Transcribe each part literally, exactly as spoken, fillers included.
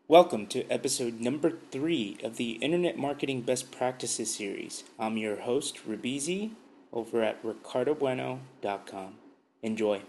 Welcome to episode number three of the Internet Marketing Best Practices series. I'm your host, Rabizi, over at ricardo bueno dot com. Enjoy.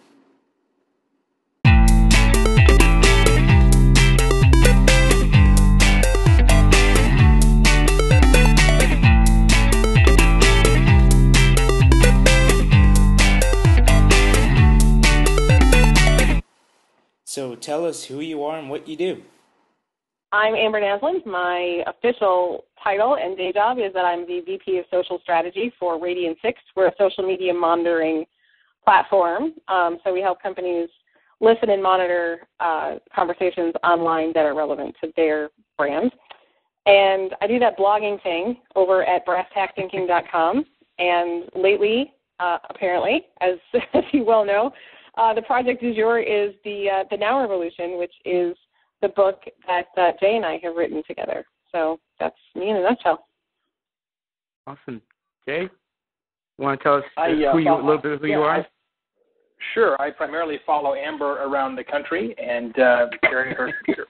So tell us who you are and what you do. I'm Amber Naslund. My official title and day job is that I'm the V P of Social Strategy for Radian six. We're a social media monitoring platform. Um, so we help companies listen and monitor uh, conversations online that are relevant to their brand. And I do that blogging thing over at brass tack thinking dot com. And lately, uh, apparently, as, as you well know, uh, the project du jour is the, uh, the Now Revolution, which is the book that uh, Jay and I have written together. So that's me in a nutshell. Awesome. Jay, you want to tell us I, uh, who you, follow, a little bit of who yeah, you are? I, sure. I primarily follow Amber around the country and uh, carry her computer.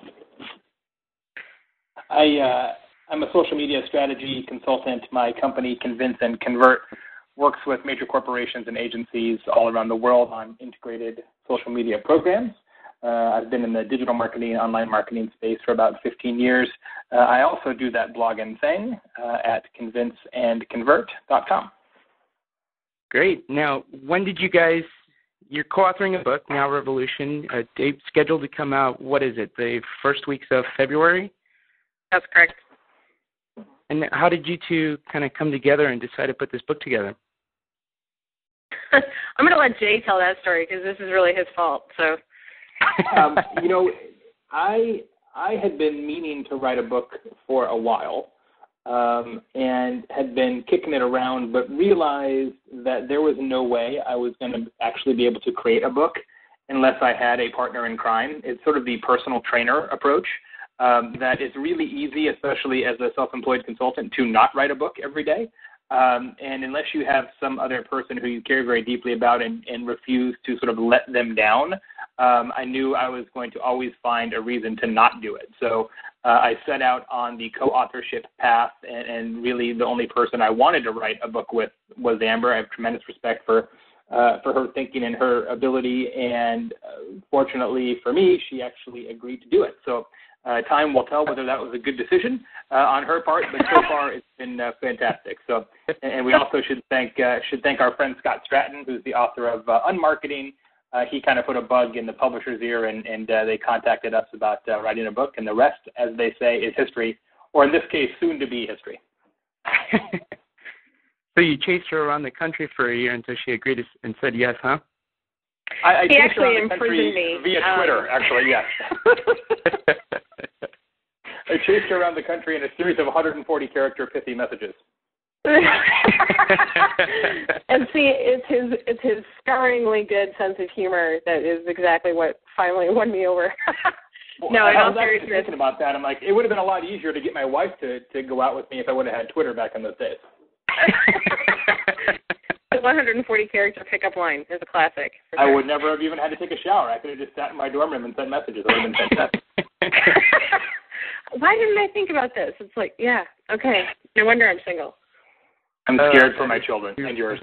I, uh, I'm a social media strategy consultant. My company, Convince and Convert, works with major corporations and agencies all around the world on integrated social media programs. Uh, I've been in the digital marketing and online marketing space for about fifteen years. Uh, I also do that blogging thing uh, at convince and convert dot com. Great. Now, when did you guys, you're co-authoring a book, Now Revolution, a date scheduled to come out, what is it, the first weeks of February? That's correct. And how did you two kind of come together and decide to put this book together? I'm going to let Jay tell that story because this is really his fault. So. um, you know, I I had been meaning to write a book for a while um, and had been kicking it around, but realized that there was no way I was going to actually be able to create a book unless I had a partner in crime. It's sort of the personal trainer approach um, that is really easy, especially as a self-employed consultant, to not write a book every day. Um, and unless you have some other person who you care very deeply about and, and refuse to sort of let them down, um, I knew I was going to always find a reason to not do it. So uh, I set out on the co-authorship path, and, and really the only person I wanted to write a book with was Amber. I have tremendous respect for uh, for her thinking and her ability, and uh, fortunately for me, she actually agreed to do it. So Uh, time will tell whether that was a good decision uh, on her part, but so far it's been uh, fantastic. So, and, and we also should thank uh, should thank our friend Scott Stratton, who's the author of uh, Unmarketing. Uh, he kind of put a bug in the publisher's ear, and, and uh, they contacted us about uh, writing a book, and the rest, as they say, is history, or in this case, soon to be history. So you chased her around the country for a year until she agreed to, and said yes, huh? I, I he chased actually around the country imprisoned me via um, Twitter, actually, yes. I chased her around the country in a series of one hundred forty character pithy messages. And see, it's his it's his scarringly good sense of humor that is exactly what finally won me over. Well, no, I, in I all was actually seriousness. thinking about that. I'm like, it would have been a lot easier to get my wife to, to go out with me if I would have had Twitter back in those days. The one hundred forty character pickup line is a classic. For I sure. would never have even had to take a shower. I could have just sat in my dorm room and sent messages. It would have been fantastic. Why didn't I think about this? It's like, yeah, okay. No wonder I'm single. I'm scared uh, for my children and yours.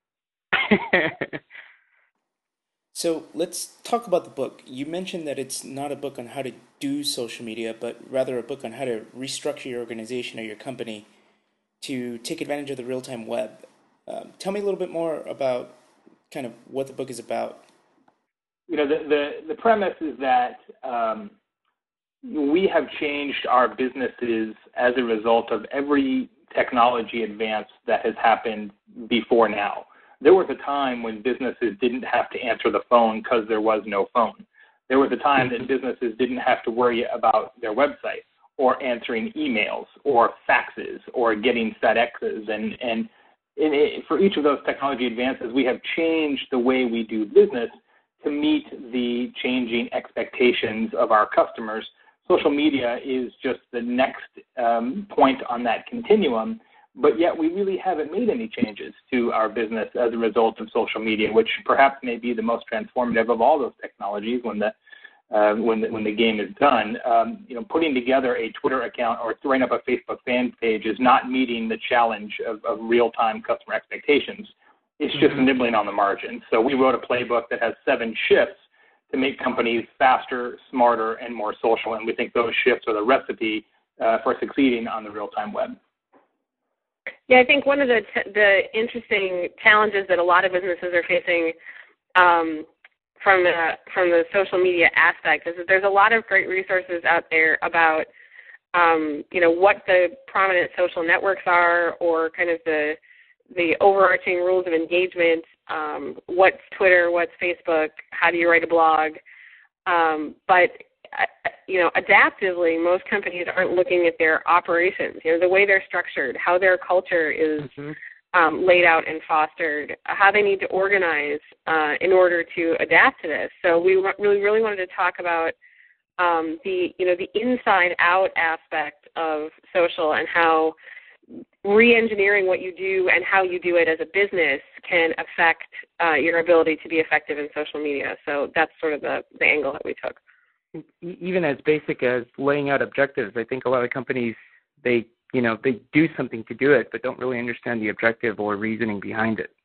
So let's talk about the book. You mentioned that it's not a book on how to do social media, but rather a book on how to restructure your organization or your company to take advantage of the real-time web. Um, tell me a little bit more about kind of what the book is about. You know, the the, the premise is that um, we have changed our businesses as a result of every technology advance that has happened before now. There was a time when businesses didn't have to answer the phone because there was no phone. There was a time that businesses didn't have to worry about their website or answering emails or faxes or getting FedExes. And, and in it, for each of those technology advances, we have changed the way we do business to meet the changing expectations of our customers. Social media is just the next um, point on that continuum, but yet we really haven't made any changes to our business as a result of social media, which perhaps may be the most transformative of all those technologies. When the uh, when the, when the game is done. Um, you know, putting together a Twitter account or throwing up a Facebook fan page is not meeting the challenge of, of real-time customer expectations. It's just mm-hmm. nibbling on the margin. So we wrote a playbook that has seven shifts to make companies faster, smarter, and more social, and we think those shifts are the recipe uh, for succeeding on the real-time web. Yeah, I think one of the t- the interesting challenges that a lot of businesses are facing um, from the from the social media aspect is that there's a lot of great resources out there about um, you know what the prominent social networks are, or kind of the the overarching rules of engagement. Um, what's Twitter? What's Facebook? How do you write a blog? Um, but you know, adaptively, most companies aren't looking at their operations, you know, the way they're structured, how their culture is mm-hmm. um, laid out and fostered, how they need to organize uh, in order to adapt to this. So we really, really wanted to talk about um, the, you know, the inside-out aspect of social and how re-engineering what you do and how you do it as a business can affect uh, your ability to be effective in social media. So that's sort of the, the angle that we took. Even as basic as laying out objectives, I think a lot of companies, they, you know, they do something to do it, but don't really understand the objective or reasoning behind it.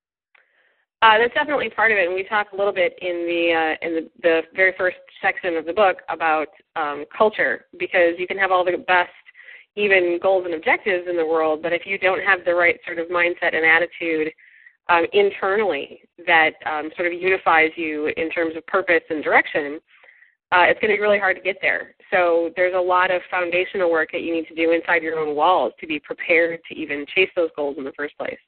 Uh, that's definitely part of it, and we talk a little bit in the uh, in the, the very first section of the book about um, culture, because you can have all the best, even goals and objectives in the world, but if you don't have the right sort of mindset and attitude um, internally that um, sort of unifies you in terms of purpose and direction, Uh, it's going to be really hard to get there. So there's a lot of foundational work that you need to do inside your own walls to be prepared to even chase those goals in the first place.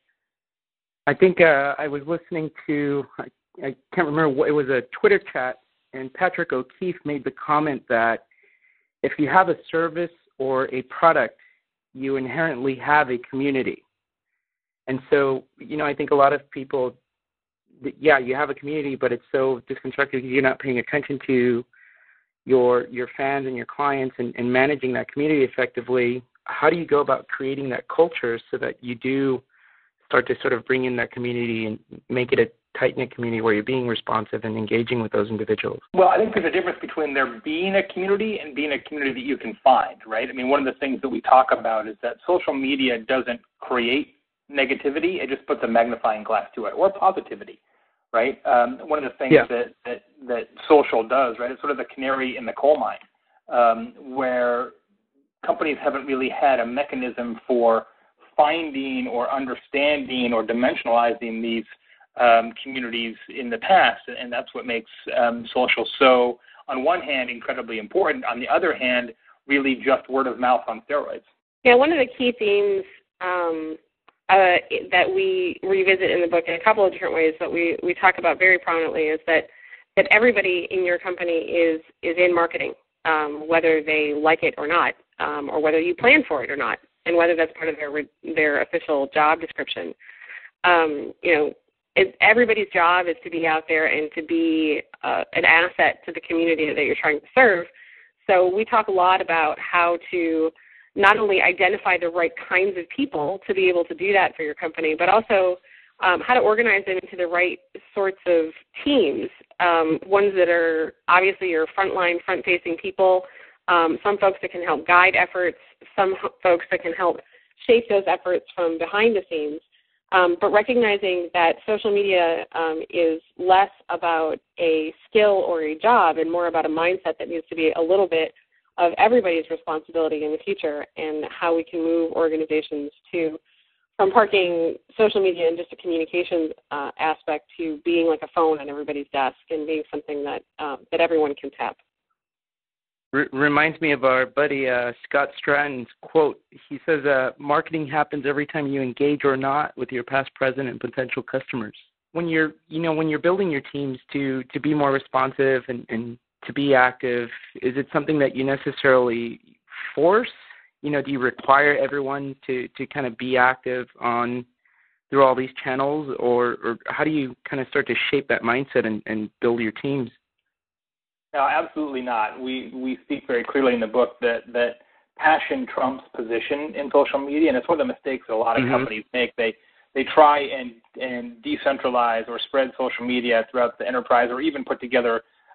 I think uh, I was listening to, I, I can't remember, what, it was a Twitter chat, and Patrick O'Keefe made the comment that if you have a service or a product, you inherently have a community. And so, you know, I think a lot of people, yeah, you have a community, but it's so disconstructed because you're not paying attention to your your fans and your clients and, and managing that community effectively. How do you go about creating that culture so that you do start to sort of bring in that community and make it a tight-knit community where you're being responsive and engaging with those individuals? Well, I think there's a difference between there being a community and being a community that you can find, right? I mean, one of the things that we talk about is that social media doesn't create negativity. It just puts a magnifying glass to it, or positivity. Right. Um, one of the things yeah. that, that that social does, right, it's sort of the canary in the coal mine, um, where companies haven't really had a mechanism for finding or understanding or dimensionalizing these um, communities in the past, and that's what makes um, social so, on one hand, incredibly important. On the other hand, really just word of mouth on steroids. Yeah, one of the key themes Um Uh, that we revisit in the book in a couple of different ways, but we, we talk about very prominently is that, that everybody in your company is is in marketing, um, whether they like it or not, um, or whether you plan for it or not, and whether that's part of their their official job description. Um, you know, it, everybody's job is to be out there and to be uh, an asset to the community that you're trying to serve. So we talk a lot about how to not only identify the right kinds of people to be able to do that for your company, but also um, how to organize them into the right sorts of teams, um, ones that are obviously your frontline, front-facing people, um, some folks that can help guide efforts, some folks that can help shape those efforts from behind the scenes, um, but recognizing that social media um, is less about a skill or a job and more about a mindset that needs to be a little bit of everybody's responsibility in the future, and how we can move organizations to from parking social media in just a communications uh, aspect to being like a phone on everybody's desk and being something that um, that everyone can tap. R- reminds me of our buddy uh, Scott Stratton's quote. He says, uh, "Marketing happens every time you engage or not with your past, present, and potential customers." When you're, you know, when you're building your teams to to be more responsive and, and to be active, is it something that you necessarily force? You know, do you require everyone to, to kind of be active on through all these channels, or, or how do you kind of start to shape that mindset and, and build your teams? No, absolutely not. We we speak very clearly in the book that, that passion trumps position in social media, and it's one of the mistakes that a lot of mm-hmm. companies make. They they try and, and decentralize or spread social media throughout the enterprise, or even put together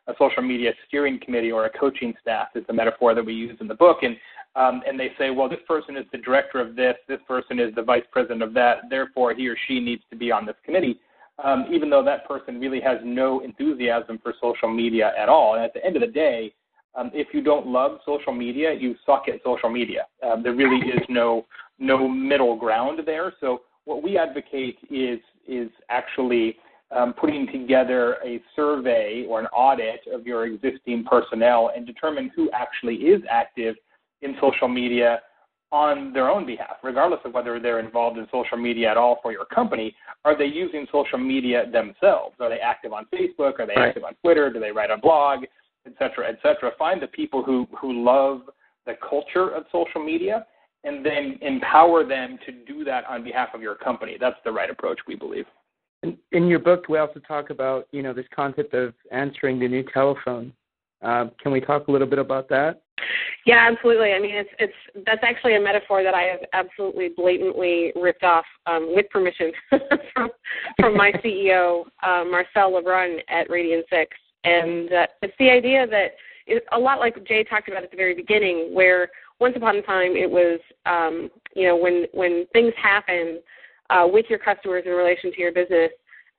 a social media steering committee or a coaching staff is the metaphor that we use in the book. And um, and they say, well, this person is the director of this, this person is the vice president of that, therefore he or she needs to be on this committee, um, even though that person really has no enthusiasm for social media at all. And at the end of the day, um, if you don't love social media, you suck at social media. Um, there really is no no middle ground there. So what we advocate is is actually um, putting together a survey or an audit of your existing personnel and determine who actually is active in social media on their own behalf, regardless of whether they're involved in social media at all for your company. Are they using social media themselves? Are they active on Facebook? Are they right. active on Twitter? Do they write a blog, et cetera, et cetera? Find the people who, who love the culture of social media and then empower them to do that on behalf of your company. That's the right approach, we believe. In, in your book, we also talk about, you know, this concept of answering the new telephone. Uh, can we talk a little bit about that? Yeah, absolutely. I mean, it's it's that's actually a metaphor that I have absolutely blatantly ripped off um, with permission from from my C E O, uh, Marcel Lebrun at Radian six. And uh, it's the idea that it's a lot like Jay talked about at the very beginning, where once upon a time it was, um, you know, when, when things happen uh, with your customers in relation to your business,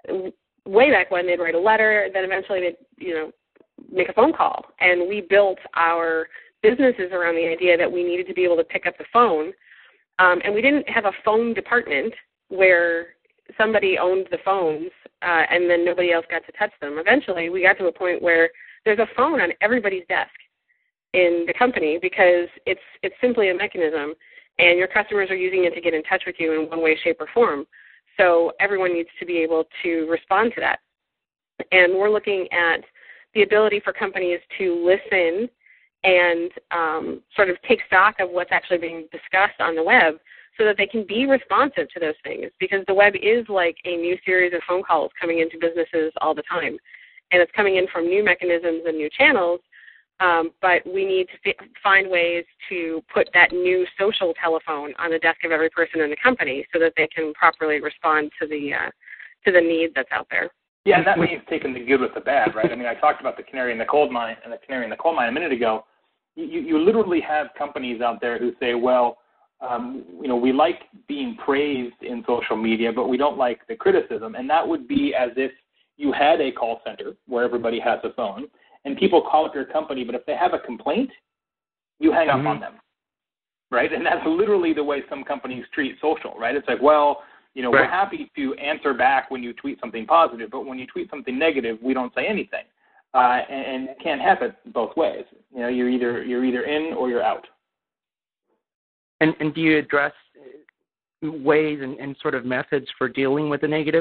way back when they'd write a letter, then eventually they'd, you know, make a phone call. And we built our businesses around the idea that we needed to be able to pick up the phone. Um, and we didn't have a phone department where somebody owned the phones uh, and then nobody else got to touch them. Eventually, we got to a point where there's a phone on everybody's desk in the company because it's it's simply a mechanism, and your customers are using it to get in touch with you in one way, shape, or form. So everyone needs to be able to respond to that. And we're looking at the ability for companies to listen and um, sort of take stock of what's actually being discussed on the web so that they can be responsive to those things, because the web is like a new series of phone calls coming into businesses all the time. And it's coming in from new mechanisms and new channels, um, but we need to f- find ways to put that new social telephone on the desk of every person in the company so that they can properly respond to the uh, to the need that's out there. Yeah, and that means taking the good with the bad, right? I mean, I talked about the canary in the coal mine and the canary in the coal mine a minute ago. You, you literally have companies out there who say, well, um, you know, we like being praised in social media, but we don't like the criticism. And that would be as if you had a call center where everybody has a phone and people call up your company, but if they have a complaint, you hang mm-hmm. up on them, right? And that's literally the way some companies treat social, right? It's like, well, you know, right. we're happy to answer back when you tweet something positive, but when you tweet something negative, we don't say anything. Uh, and, and it can't happen both ways. You know, you're either you're either in or you're out. And and do you address ways and, and sort of methods for dealing with the negative?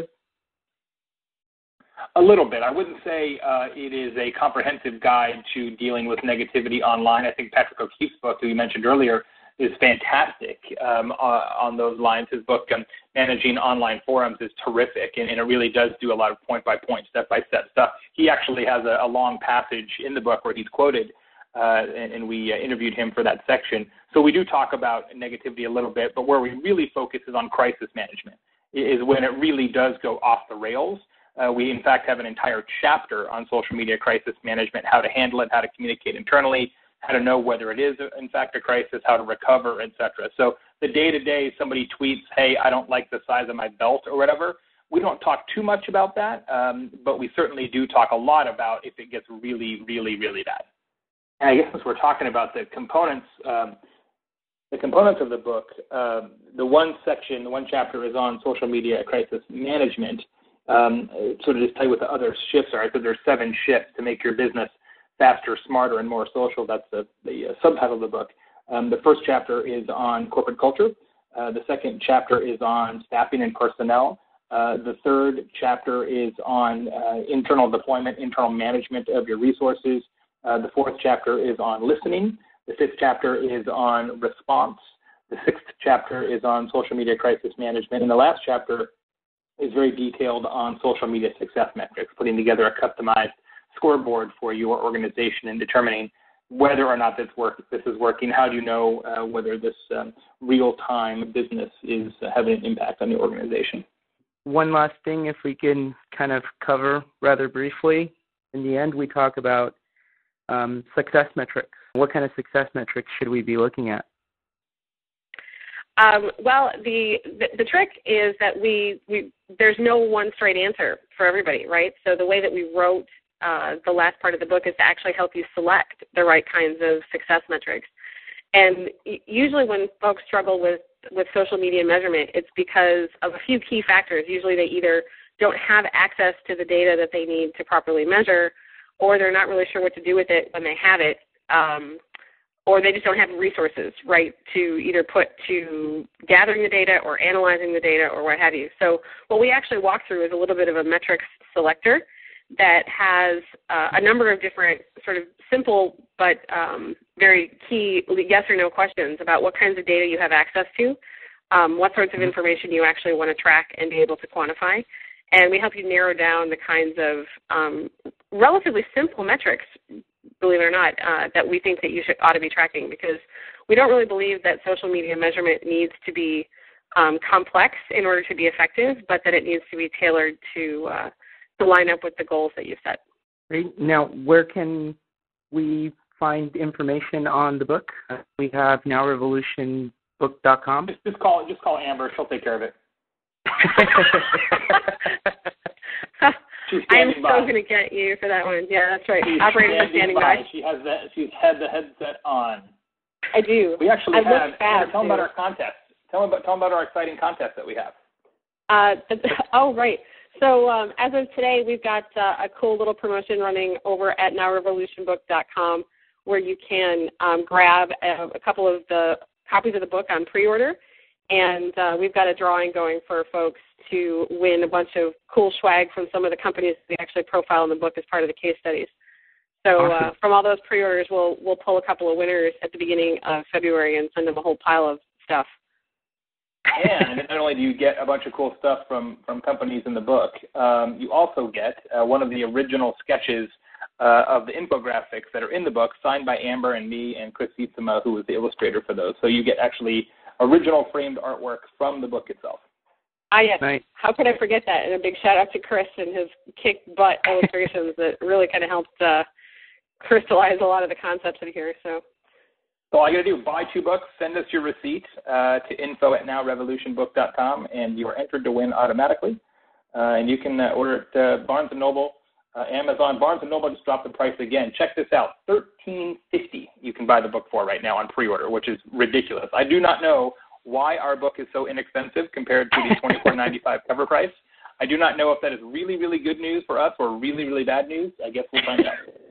A little bit. I wouldn't say uh, it is a comprehensive guide to dealing with negativity online. I think Patrick O'Keefe's book, who you mentioned earlier, is fantastic um, uh, on those lines. His book, um, Managing Online Forums, is terrific, and, and it really does do a lot of point-by-point, step-by-step stuff. He actually has a, a long passage in the book where he's quoted, uh, and, and we uh, interviewed him for that section. So we do talk about negativity a little bit, but where we really focus is on crisis management, is when it really does go off the rails. Uh, we, in fact, have an entire chapter on social media crisis management, how to handle it, how to communicate internally, how to know whether it is, in fact, a crisis, how to recover, et cetera. So the day-to-day, somebody tweets, hey, I don't like the size of my belt or whatever. We don't talk too much about that, um, but we certainly do talk a lot about if it gets really, really, really bad. And I guess since we're talking about the components, um, the components of the book, uh, the one section, the one chapter is on social media crisis management. Um, sort of just tell you what the other shifts are. So there's seven shifts to make your business faster, smarter, and more social. That's the, the uh, subtitle of the book. Um, the first chapter is on corporate culture. Uh, the second chapter is on staffing and personnel. Uh, the third chapter is on uh, internal deployment, internal management of your resources. Uh, the fourth chapter is on listening. The fifth chapter is on response. The sixth chapter is on social media crisis management. And the last chapter is very detailed on social media success metrics, putting together a customized scoreboard for your organization and determining whether or not this work this is working. How do you know uh, whether this um, real-time business is uh, having an impact on the organization? One last thing, if we can kind of cover rather briefly, in the end, we talk about um, success metrics. What kind of success metrics should we be looking at? Um, well, the, the the trick is that we, we there's no one straight answer for everybody, right? So the way that we wrote uh, the last part of the book is to actually help you select the right kinds of success metrics. And usually when folks struggle with, with social media measurement, it's because of a few key factors. Usually they either don't have access to the data that they need to properly measure, or they're not really sure what to do with it when they have it, um, or they just don't have resources, right, to either put to gathering the data or analyzing the data or what have you. So what we actually walk through is a little bit of a metrics selector that has uh, a number of different sort of simple but um, very key yes or no questions about what kinds of data you have access to, um, what sorts of information you actually want to track and be able to quantify. And we help you narrow down the kinds of um, relatively simple metrics, believe it or not, uh, that we think that you should ought to be tracking, because we don't really believe that social media measurement needs to be um, complex in order to be effective, but that it needs to be tailored to uh, to line up with the goals that you've set. Great. Now, where can we find information on the book? We have now revolution book dot com. Just, just call just call Amber. She'll take care of it. I am still going to get you for that one. Yeah, that's right. She's Operator standing, standing by. by. She has that. She's had the headset on. I do. We actually I have. Fab, tell them about our contest. Tell them about tell them about our exciting contest that we have. Uh, oh, right. So um, as of today, we've got uh, a cool little promotion running over at now revolution book dot com, where you can um, grab a, a couple of the copies of the book on pre-order. And uh, we've got a drawing going for folks to win a bunch of cool swag from some of the companies we actually profile in the book as part of the case studies. So uh, from all those pre-orders, we'll we'll pull a couple of winners at the beginning of February and send them a whole pile of stuff. And not only do you get a bunch of cool stuff from, from companies in the book, um, you also get uh, one of the original sketches uh, of the infographics that are in the book, signed by Amber and me and Chris Sietsema, who was the illustrator for those. So you get actually original framed artwork from the book itself. Ah, yes. Nice. How could I forget that? And a big shout out to Chris and his kick butt illustrations that really kind of helped uh, crystallize a lot of the concepts in here. So, so all you got to do, buy two books, send us your receipt uh, to info at now revolution book dot com, and you are entered to win automatically. Uh, and you can uh, order it at uh, Barnes and Noble, uh, Amazon. Barnes and Noble just dropped the price again. Check this out, thirteen fifty. You can buy the book for right now on pre-order, which is ridiculous. I do not know why our book is so inexpensive compared to the twenty-four ninety-five cover price. I do not know if that is really, really good news for us or really, really bad news. I guess we'll find out.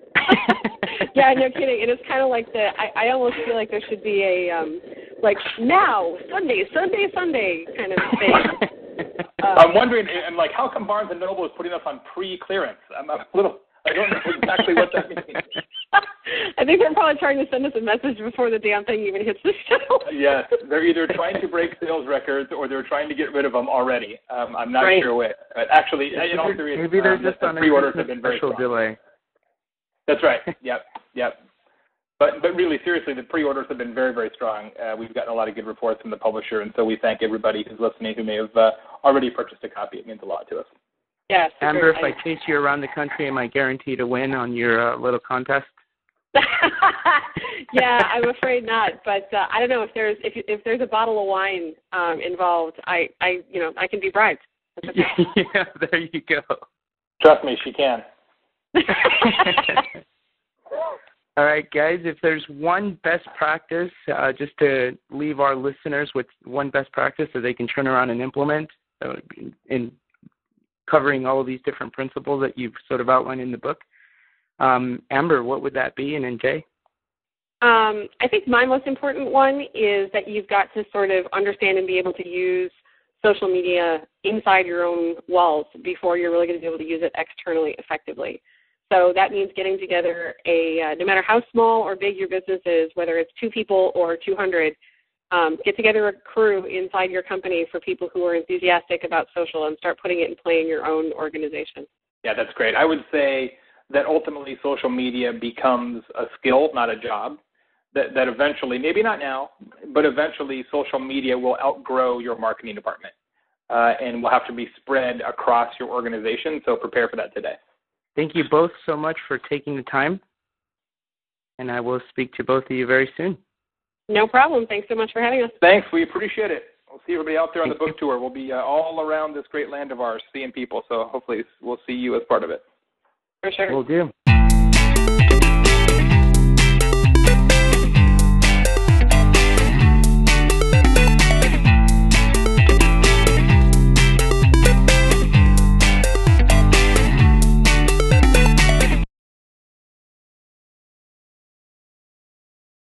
Yeah, no kidding. And it's kind of like the, I, I almost feel like there should be a, um, like, now, Sunday, Sunday, Sunday kind of thing. Um, I'm wondering, and like, how come Barnes and Noble is putting us on pre-clearance? I'm a little, I don't know exactly what that means. I think they're probably trying to send us a message before the damn thing even hits the show. Yes, they're either trying to break sales records or they're trying to get rid of them already. Um, I'm not right. sure which. But actually, in all seriousness, maybe they're um, just the on pre-orders a have been very strong. delay. That's right. Yep, yep. But but really, seriously, the pre-orders have been very, very strong. Uh, we've gotten a lot of good reports from the publisher, and so we thank everybody who's listening who may have uh, already purchased a copy. It means a lot to us. Yes. Amber, if I chase you around the country, am I guaranteed to win on your uh, little contest? Yeah, I'm afraid not. But uh, I don't know if there's if if there's a bottle of wine um, involved. I, I you know I can be bribed. That's okay. Yeah, there you go. Trust me, she can. All right, guys, if there's one best practice, uh, just to leave our listeners with one best practice that they can turn around and implement uh, in covering all of these different principles that you've sort of outlined in the book, um, Amber, what would that be, and then Jay? Um, I think my most important one is that you've got to sort of understand and be able to use social media inside your own walls before you're really going to be able to use it externally effectively. So that means getting together a, uh, no matter how small or big your business is, whether it's two people or two hundred, um, get together a crew inside your company for people who are enthusiastic about social and start putting it in play in your own organization. Yeah, that's great. I would say that ultimately social media becomes a skill, not a job. That, that eventually, maybe not now, but eventually social media will outgrow your marketing department uh, and will have to be spread across your organization. So prepare for that today. thank you both so much for taking the time, and I will speak to both of you very soon. No problem. Thanks so much for having us. Thanks. We appreciate it. We'll see everybody out there on Thank the book you. tour. We'll be uh, all around this great land of ours, seeing people. So hopefully we'll see you as part of it. For sure. Will do.